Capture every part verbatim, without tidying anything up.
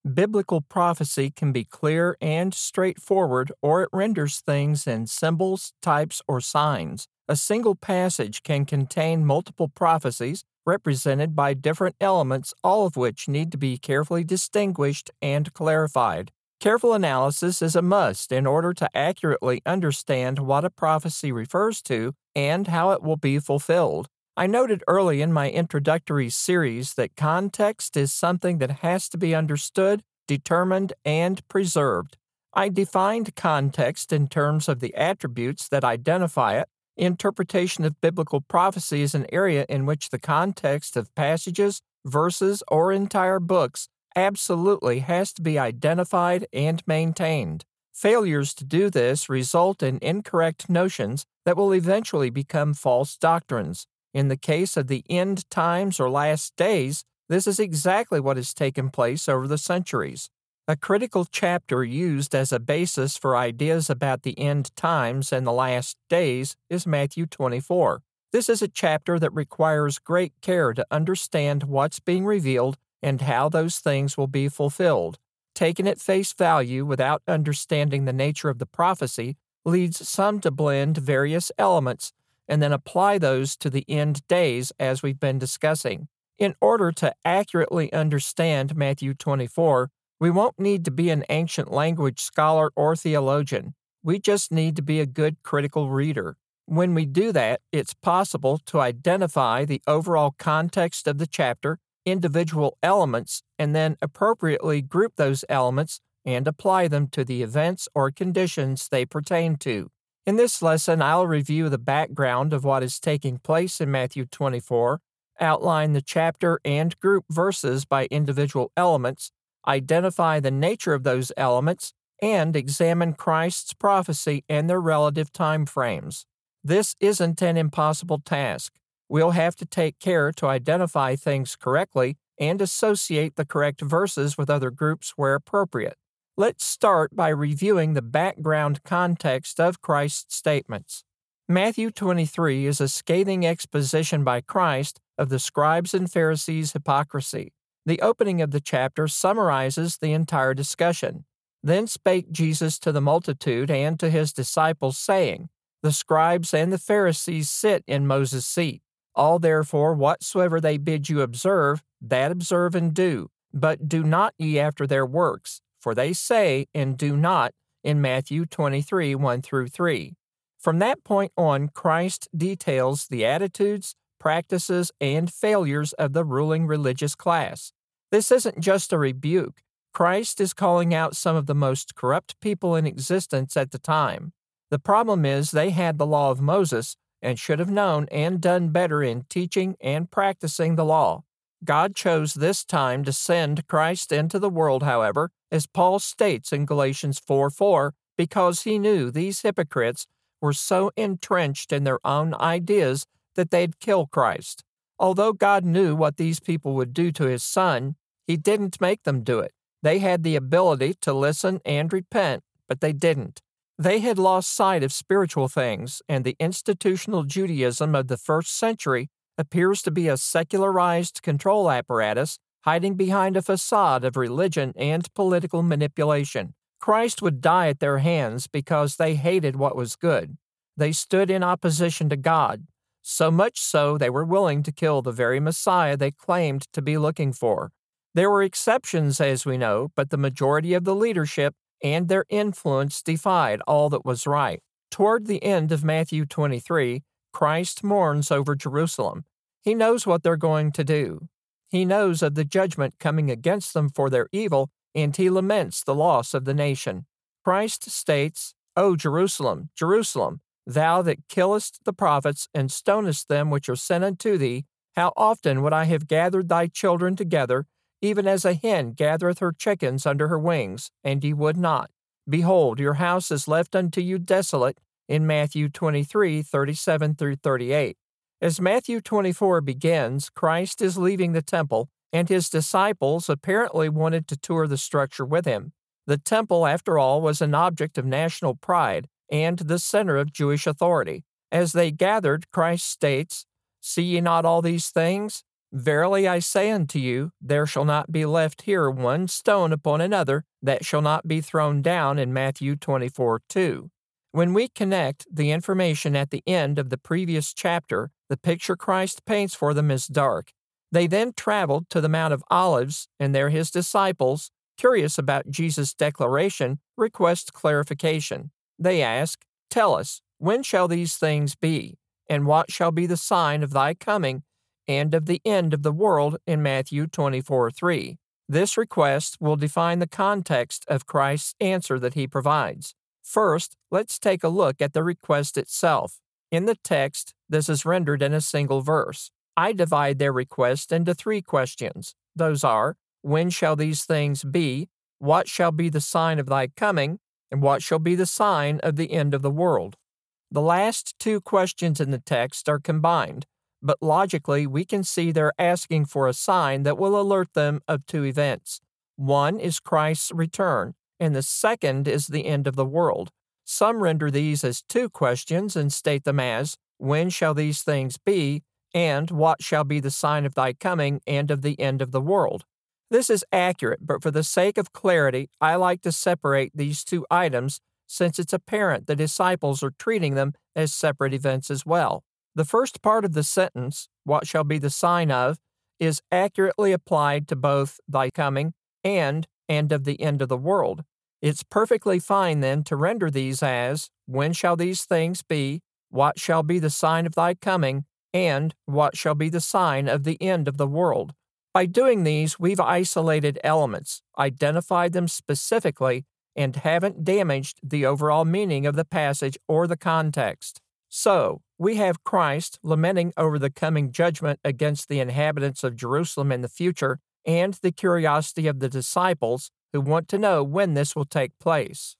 Biblical prophecy can be clear and straightforward, or it renders things in symbols, types, or signs. A single passage can contain multiple prophecies represented by different elements, all of which need to be carefully distinguished and clarified. Careful analysis is a must in order to accurately understand what a prophecy refers to and how it will be fulfilled. I noted early in my introductory series that context is something that has to be understood, determined, and preserved. I defined context in terms of the attributes that identify it. Interpretation of biblical prophecy is an area in which the context of passages, verses, or entire books absolutely has to be identified and maintained. Failures to do this result in incorrect notions that will eventually become false doctrines. In the case of the end times or last days, this is exactly what has taken place over the centuries. A critical chapter used as a basis for ideas about the end times and the last days is Matthew twenty-four. This is a chapter that requires great care to understand what's being revealed and how those things will be fulfilled. Taken at face value without understanding the nature of the prophecy leads some to blend various elements and then apply those to the end days as we've been discussing. In order to accurately understand Matthew twenty-four, we won't need to be an ancient language scholar or theologian. We just need to be a good critical reader. When we do that, it's possible to identify the overall context of the chapter, individual elements, and then appropriately group those elements and apply them to the events or conditions they pertain to. In this lesson, I'll review the background of what is taking place in Matthew twenty-four, outline the chapter and group verses by individual elements, identify the nature of those elements, and examine Christ's prophecy and their relative time frames. This isn't an impossible task. We'll have to take care to identify things correctly and associate the correct verses with other groups where appropriate. Let's start by reviewing the background context of Christ's statements. Matthew twenty-three is a scathing exposition by Christ of the scribes and Pharisees' hypocrisy. The opening of the chapter summarizes the entire discussion. Then spake Jesus to the multitude and to his disciples, saying, The scribes and the Pharisees sit in Moses' seat. All therefore whatsoever they bid you observe, that observe and do. But do not ye after their works, for they say and do not, in Matthew twenty-three, one through three. From that point on, Christ details the attitudes, practices, and failures of the ruling religious class. This isn't just a rebuke. Christ is calling out some of the most corrupt people in existence at the time. The problem is they had the law of Moses and should have known and done better in teaching and practicing the law. God chose this time to send Christ into the world, however, as Paul states in Galatians four four, because he knew these hypocrites were so entrenched in their own ideas that they'd kill Christ. Although God knew what these people would do to his Son, he didn't make them do it. They had the ability to listen and repent, but they didn't. They had lost sight of spiritual things, and the institutional Judaism of the first century appears to be a secularized control apparatus hiding behind a facade of religion and political manipulation. Christ would die at their hands because they hated what was good. They stood in opposition to God, so much so they were willing to kill the very Messiah they claimed to be looking for. There were exceptions, as we know, but the majority of the leadership and their influence defied all that was right. Toward the end of Matthew twenty-three, Christ mourns over Jerusalem. He knows what they're going to do. He knows of the judgment coming against them for their evil, and he laments the loss of the nation. Christ states, O Jerusalem, Jerusalem, thou that killest the prophets and stonest them which are sent unto thee, how often would I have gathered thy children together, even as a hen gathereth her chickens under her wings, and ye would not. Behold, your house is left unto you desolate, in Matthew twenty-three, thirty-seven through thirty-eight. As Matthew twenty-four begins, Christ is leaving the temple, and his disciples apparently wanted to tour the structure with him. The temple, after all, was an object of national pride and the center of Jewish authority. As they gathered, Christ states, See ye not all these things? Verily I say unto you, there shall not be left here one stone upon another that shall not be thrown down in Matthew twenty-four two. When we connect the information at the end of the previous chapter, the picture Christ paints for them is dark. They then traveled to the Mount of Olives, and there his disciples, curious about Jesus' declaration, request clarification. They ask, Tell us, when shall these things be? And what shall be the sign of thy coming and of the end of the world in Matthew twenty-four three? This request will define the context of Christ's answer that he provides. First, let's take a look at the request itself. In the text, this is rendered in a single verse. I divide their request into three questions. Those are, when shall these things be? What shall be the sign of thy coming? And what shall be the sign of the end of the world? The last two questions in the text are combined, but logically we can see they're asking for a sign that will alert them of two events. One is Christ's return, and the second is the end of the world. Some render these as two questions and state them as, when shall these things be, and what shall be the sign of thy coming and of the end of the world? This is accurate, but for the sake of clarity, I like to separate these two items since it's apparent the disciples are treating them as separate events as well. The first part of the sentence, what shall be the sign of, is accurately applied to both thy coming and and of the end of the world. It's perfectly fine then to render these as, when shall these things be, what shall be the sign of thy coming, and what shall be the sign of the end of the world. By doing these, we've isolated elements, identified them specifically, and haven't damaged the overall meaning of the passage or the context. So, we have Christ lamenting over the coming judgment against the inhabitants of Jerusalem in the future, and the curiosity of the disciples who want to know when this will take place.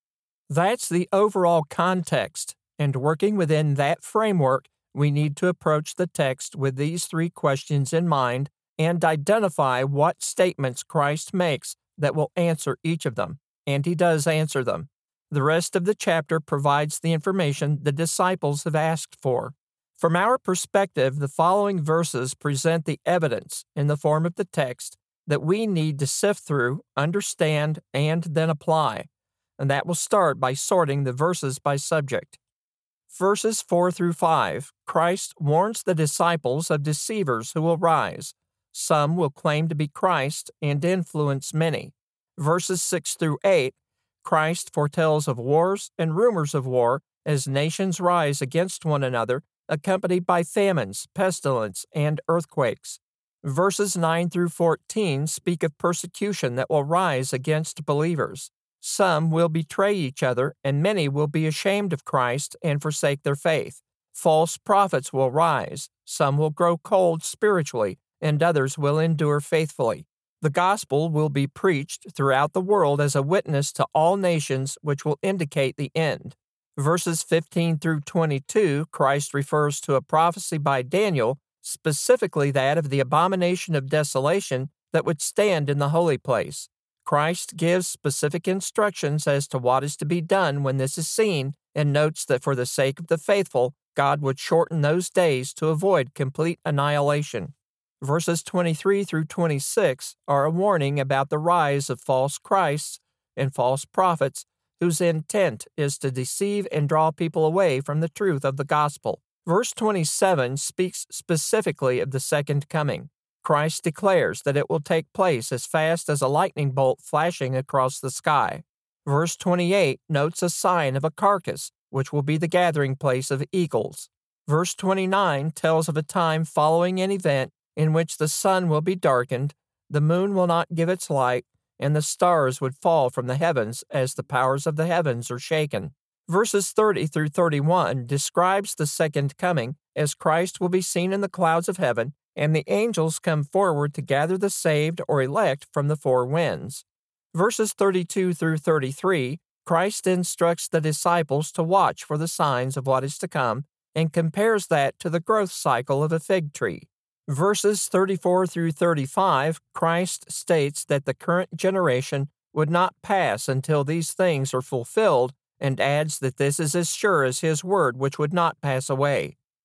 That's the overall context, and working within that framework, we need to approach the text with these three questions in mind and identify what statements Christ makes that will answer each of them, and he does answer them. The rest of the chapter provides the information the disciples have asked for. From our perspective, the following verses present the evidence in the form of the text that we need to sift through, understand, and then apply, and that will start by sorting the verses by subject. Verses four through five, Christ warns the disciples of deceivers who will rise. Some will claim to be Christ and influence many. Verses six through eight, Christ foretells of wars and rumors of war as nations rise against one another, accompanied by famines, pestilence, and earthquakes. Verses nine through fourteen speak of persecution that will rise against believers. Some will betray each other, and many will be ashamed of Christ and forsake their faith. False prophets will rise. Some will grow cold spiritually, and others will endure faithfully. The gospel will be preached throughout the world as a witness to all nations, which will indicate the end. Verses fifteen through twenty-two, Christ refers to a prophecy by Daniel, specifically that of the abomination of desolation that would stand in the holy place. Christ gives specific instructions as to what is to be done when this is seen, and notes that for the sake of the faithful, God would shorten those days to avoid complete annihilation. Verses twenty-three through twenty-six are a warning about the rise of false Christs and false prophets whose intent is to deceive and draw people away from the truth of the gospel. Verse twenty-seven speaks specifically of the second coming. Christ declares that it will take place as fast as a lightning bolt flashing across the sky. Verse twenty-eight notes a sign of a carcass, which will be the gathering place of eagles. Verse twenty-nine tells of a time following an event in which the sun will be darkened, the moon will not give its light, and the stars would fall from the heavens as the powers of the heavens are shaken. Verses thirty through thirty-one describes the second coming as Christ will be seen in the clouds of heaven, and the angels come forward to gather the saved or elect from the four winds. Verses thirty-two through thirty-three, Christ instructs the disciples to watch for the signs of what is to come, and compares that to the growth cycle of a fig tree. Verses thirty-four through thirty-five, Christ states that the current generation would not pass until these things are fulfilled, and adds that this is as sure as his word which would not pass away.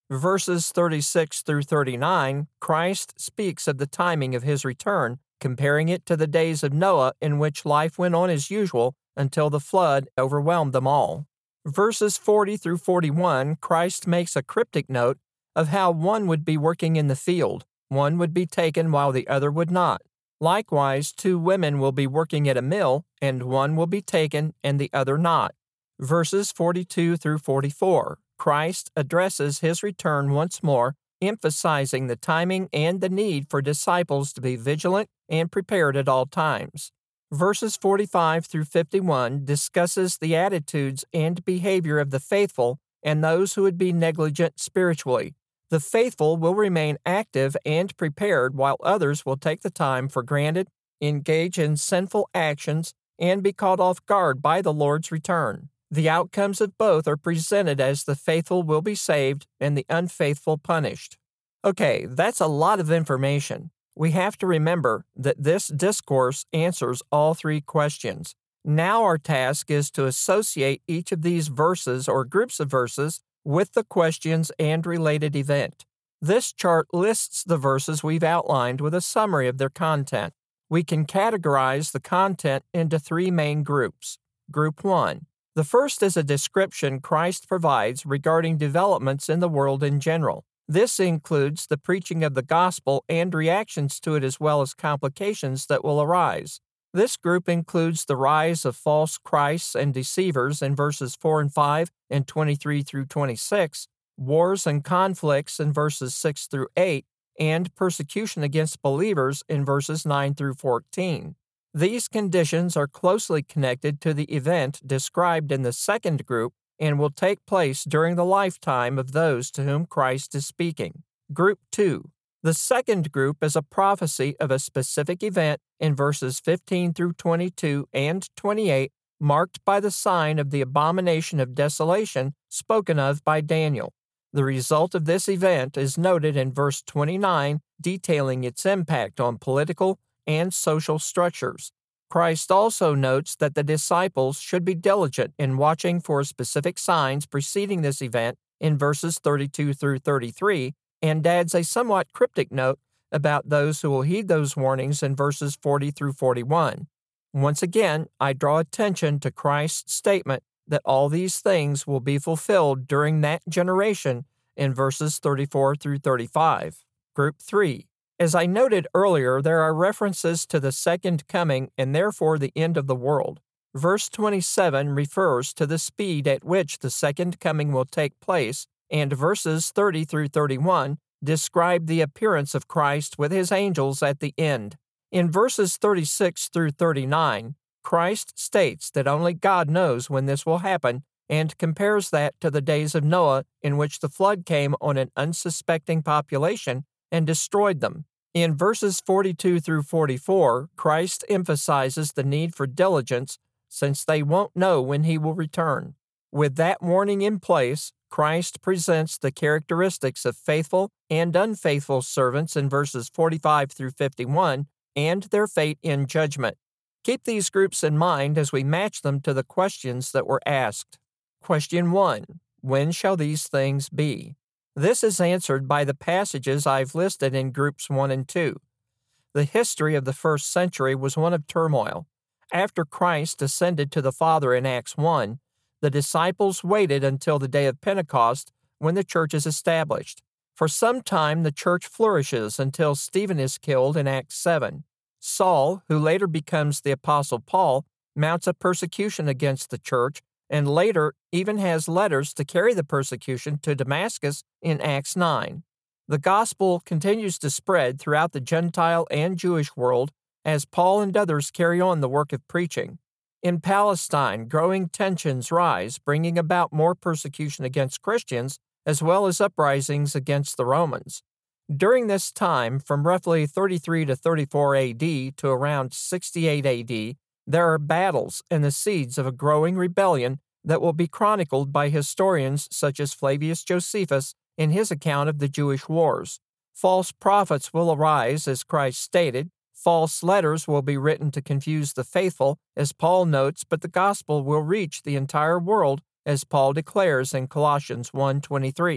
Verses thirty-six through thirty-nine, Christ speaks of the timing of his return, comparing it to the days of Noah, in which life went on as usual until the flood overwhelmed them all. Verses forty through forty-one, Christ makes a cryptic note of how one would be working in the field, one would be taken while the other would not. Likewise, two women will be working at a mill, and one will be taken and the other not. Verses forty-two through forty-four, Christ addresses his return once more, emphasizing the timing and the need for disciples to be vigilant and prepared at all times. Verses forty-five through fifty-one discusses the attitudes and behavior of the faithful and those who would be negligent spiritually. The faithful will remain active and prepared, while others will take the time for granted, engage in sinful actions, and be caught off guard by the Lord's return. The outcomes of both are presented as the faithful will be saved and the unfaithful punished. Okay, that's a lot of information. We have to remember that this discourse answers all three questions. Now our task is to associate each of these verses or groups of verses with the questions and related event. This chart lists the verses we've outlined with a summary of their content. We can categorize the content into three main groups. Group one. The first is a description Christ provides regarding developments in the world in general. This includes the preaching of the gospel and reactions to it, as well as complications that will arise. This group includes the rise of false Christs and deceivers in verses four and five and twenty-three through twenty-six, wars and conflicts in verses six through eight, and persecution against believers in verses nine through fourteen. These conditions are closely connected to the event described in the second group and will take place during the lifetime of those to whom Christ is speaking. Group two. The second group is a prophecy of a specific event in verses fifteen through twenty-two and twenty-eight, marked by the sign of the abomination of desolation spoken of by Daniel. The result of this event is noted in verse twenty-nine, detailing its impact on political and social structures. Christ also notes that the disciples should be diligent in watching for specific signs preceding this event in verses thirty-two through thirty-three, and adds a somewhat cryptic note about those who will heed those warnings in verses forty through forty-one. Once again, I draw attention to Christ's statement that all these things will be fulfilled during that generation in verses thirty-four through thirty-five. Group three. As I noted earlier, there are references to the second coming and therefore the end of the world. Verse twenty-seven refers to the speed at which the second coming will take place, and verses thirty through thirty-one describe the appearance of Christ with his angels at the end. In verses thirty-six through thirty-nine, Christ states that only God knows when this will happen and compares that to the days of Noah, in which the flood came on an unsuspecting population and destroyed them. In verses forty-two through forty-four, Christ emphasizes the need for diligence, since they won't know when he will return. With that warning in place, Christ presents the characteristics of faithful and unfaithful servants in verses forty-five through fifty-one and their fate in judgment. Keep these groups in mind as we match them to the questions that were asked. Question one. When shall these things be? This is answered by the passages I've listed in groups one and two. The history of the first century was one of turmoil. After Christ ascended to the Father in Acts one, the disciples waited until the day of Pentecost, when the church is established. For some time, the church flourishes until Stephen is killed in Acts seven. Saul, who later becomes the Apostle Paul, mounts a persecution against the church, and later even has letters to carry the persecution to Damascus in Acts nine. The gospel continues to spread throughout the Gentile and Jewish world as Paul and others carry on the work of preaching. In Palestine, growing tensions rise, bringing about more persecution against Christians, as well as uprisings against the Romans. During this time, from roughly thirty-three to thirty-four A D to around sixty-eight A D, there are battles and the seeds of a growing rebellion that will be chronicled by historians such as Flavius Josephus in his account of the Jewish wars. False prophets will arise, as Christ stated. False letters will be written to confuse the faithful, as Paul notes, but the gospel will reach the entire world, as Paul declares in Colossians one twenty-three.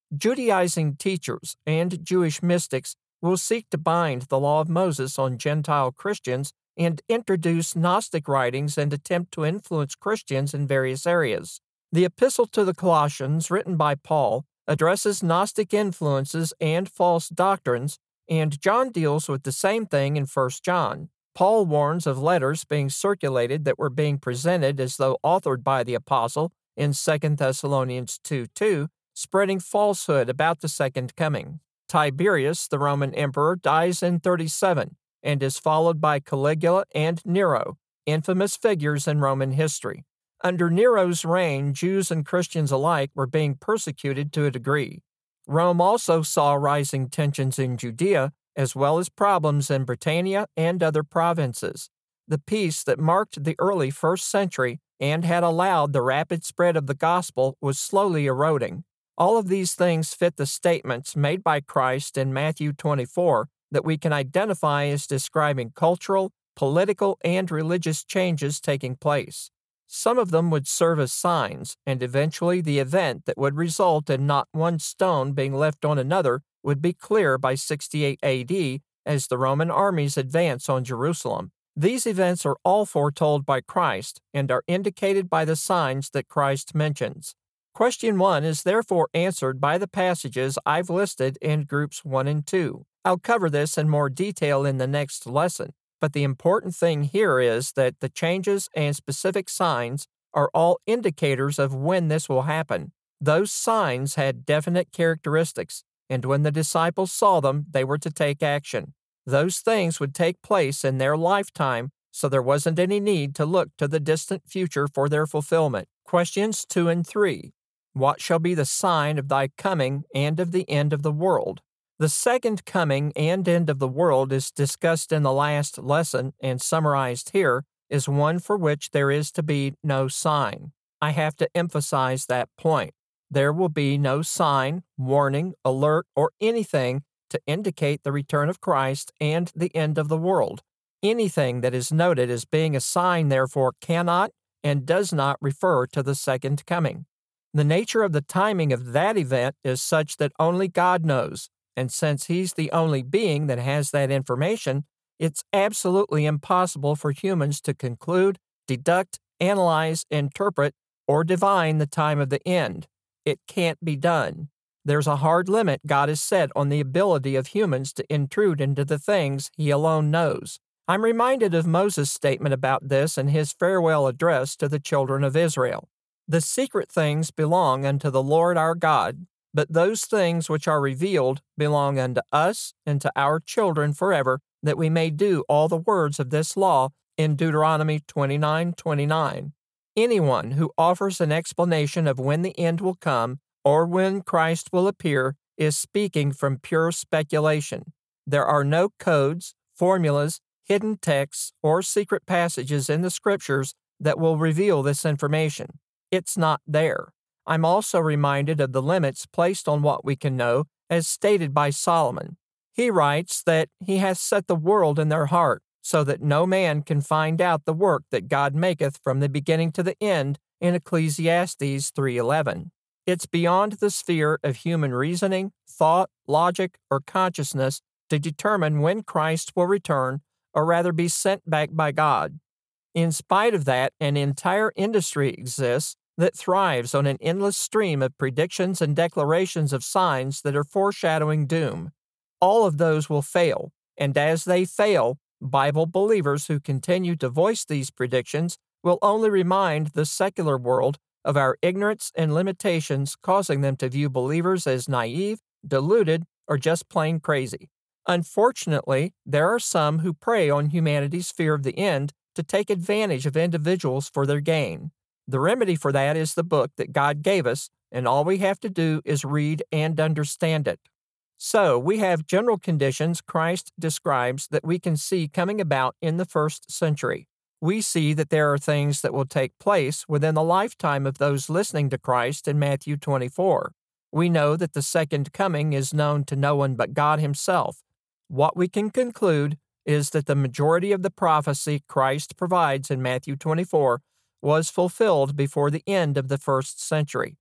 Judaizing teachers and Jewish mystics will seek to bind the law of Moses on Gentile Christians and introduce Gnostic writings and attempt to influence Christians in various areas. The Epistle to the Colossians, written by Paul, addresses Gnostic influences and false doctrines, and John deals with the same thing in First John. Paul warns of letters being circulated that were being presented as though authored by the apostle in Second Thessalonians two two, spreading falsehood about the second coming. Tiberius, the Roman emperor, dies in thirty-seven and is followed by Caligula and Nero, infamous figures in Roman history. Under Nero's reign, Jews and Christians alike were being persecuted to a degree. Rome also saw rising tensions in Judea, as well as problems in Britannia and other provinces. The peace that marked the early first century and had allowed the rapid spread of the gospel was slowly eroding. All of these things fit the statements made by Christ in Matthew twenty-four that we can identify as describing cultural, political, and religious changes taking place. Some of them would serve as signs, and eventually the event that would result in not one stone being left on another would be clear by sixty-eight A D as the Roman armies advance on Jerusalem. These events are all foretold by Christ and are indicated by the signs that Christ mentions. Question one is therefore answered by the passages I've listed in groups one and two. I'll cover this in more detail in the next lesson, but the important thing here is that the changes and specific signs are all indicators of when this will happen. Those signs had definite characteristics, and when the disciples saw them, they were to take action. Those things would take place in their lifetime, so there wasn't any need to look to the distant future for their fulfillment. Questions two and three. What shall be the sign of thy coming and of the end of the world? The second coming and end of the world is discussed in the last lesson and summarized here is one for which there is to be no sign. I have to emphasize that point. There will be no sign, warning, alert, or anything to indicate the return of Christ and the end of the world. Anything that is noted as being a sign, therefore, cannot and does not refer to the second coming. The nature of the timing of that event is such that only God knows, and since He's the only being that has that information, it's absolutely impossible for humans to conclude, deduct, analyze, interpret, or divine the time of the end. It can't be done. There's a hard limit God has set on the ability of humans to intrude into the things He alone knows. I'm reminded of Moses' statement about this in his farewell address to the children of Israel. The secret things belong unto the Lord our God, but those things which are revealed belong unto us and to our children forever, that we may do all the words of this law in Deuteronomy twenty-nine twenty-nine. Anyone who offers an explanation of when the end will come or when Christ will appear is speaking from pure speculation. There are no codes, formulas, hidden texts, or secret passages in the Scriptures that will reveal this information. It's not there. I'm also reminded of the limits placed on what we can know, as stated by Solomon. He writes that He hath set the world in their heart, so that no man can find out the work that God maketh from the beginning to the end in Ecclesiastes three eleven. It's beyond the sphere of human reasoning, thought, logic, or consciousness to determine when Christ will return, or rather be sent back by God. In spite of that, an entire industry exists that thrives on an endless stream of predictions and declarations of signs that are foreshadowing doom. All of those will fail, and as they fail, Bible believers who continue to voice these predictions will only remind the secular world of our ignorance and limitations, causing them to view believers as naive, deluded, or just plain crazy. Unfortunately, there are some who prey on humanity's fear of the end to take advantage of individuals for their gain. The remedy for that is the book that God gave us, and all we have to do is read and understand it. So, we have general conditions Christ describes that we can see coming about in the first century. We see that there are things that will take place within the lifetime of those listening to Christ in Matthew twenty-four. We know that the second coming is known to no one but God Himself. What we can conclude is that the majority of the prophecy Christ provides in Matthew twenty-four was fulfilled before the end of the first century.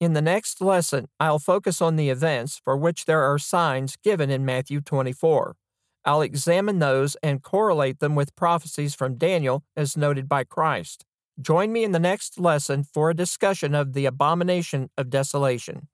In the next lesson, I'll focus on the events for which there are signs given in Matthew twenty-four. I'll examine those and correlate them with prophecies from Daniel as noted by Christ. Join me in the next lesson for a discussion of the abomination of desolation.